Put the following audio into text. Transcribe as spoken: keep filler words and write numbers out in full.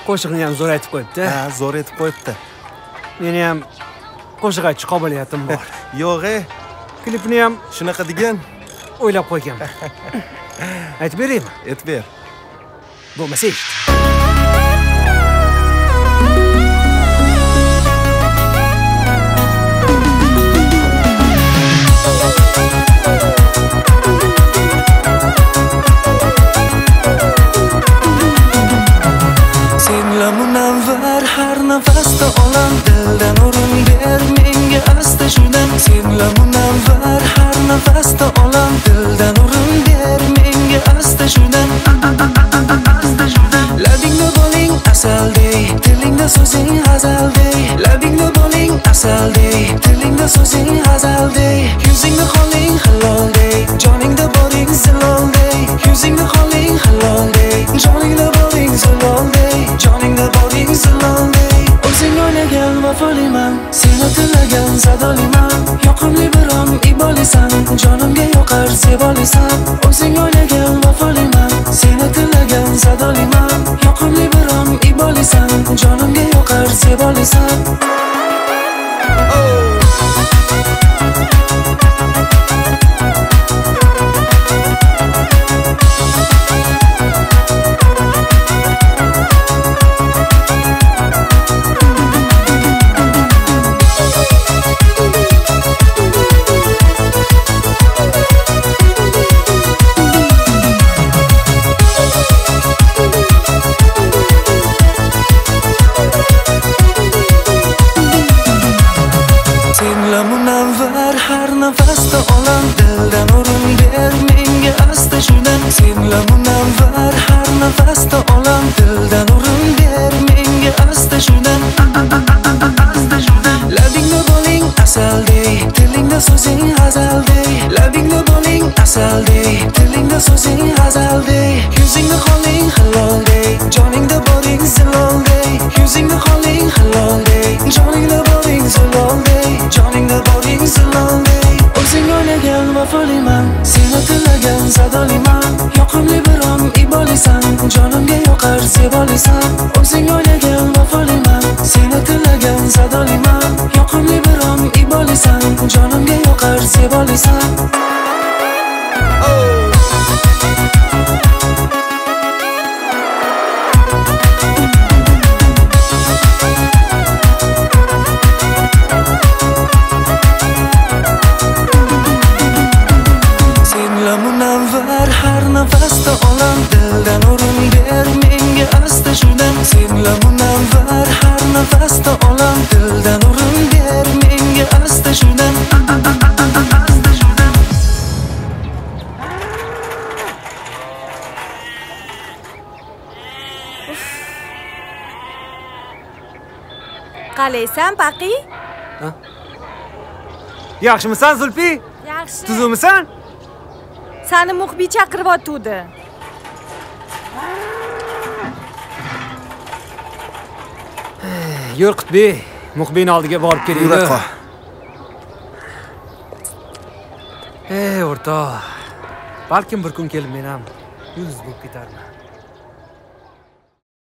qo'shiqni ham zo'r aytib qo'yibdi. Ha, zo'r aytib qo'yibdi. Meni ham qo'shiq aytish qobiliyatim bor. Yo'q-e, Klipni ham shunaqa degan. o'ylab qo'yganman. Aytib beraymi? Aytib ber. Bo'lmasa eshit. Senla munavvar har nafasda olam, dildan o'rin ber menga asta shundan. Senla munavvar har nafasda olam, dildan o'rin ber menga asta shundan. Labingda bo'ling asaldey, tilingda so'zing hazaldey. Labingda bo'ling asaldey, tilingda so'zing hazaldey. Yuzingda qoling haloldey, joningda boring ziloldey. Yuzingda qoling haloldey, joningda boring ziloldey. Joningda boring ziloldey. O'zing o'ynagan vafoliman, seni tilagan sadoliman. Yoqimli birom ibolisan, jonimga yoqar sevolisan. O'zing o'ynagan vafoliman, seni tilagan sadoliman. Yoqimli birom ibolisan, jonimga yoqar sevolisan. Senla munavvar har nafasda olam, dildan o'rin ber menga asta shundan. Senla munavvar har nafasda olam, dildan o'rin ber menga asta shundan. Labingda bo'ling asaldey, tilingda so'zing hazaldey. Labingda bo'ling asaldey, tilingda so'zing hazaldey. Yuzingda qoling haloldey, joningda boring ziloldey. Yuzingda qoling haloldey, joningda boring ziloldey. Joningda boring ziloldey. O'zing o'ynagan vafoliman, seni tilagan sadoliman. Yoqimli birom ibolisan, jonimga yoqar sevolisan. O'zing o'ynagan vafoliman, seni tilagan sadoliman. Yoqimli birom ibolisan, jonimga yoqar sevolisan. Senla munavvar har nafasda olam, dildan o'rin ber menga asta shundan. Senla munavvar har nafasda olam, dildan o'rin ber menga asta shundan. Qalaysan, Paqi? Yaxshimisan, Zulfi? Yaxshi. Tuzukmisan? Seni muxbiy chaqiryotdi. Yur Qutbiy, muxbiyning oldiga borib keling. Yura qol. Ey o'rtoq, balkim bir kun kelib men ham yulduz bo'lib ketarman.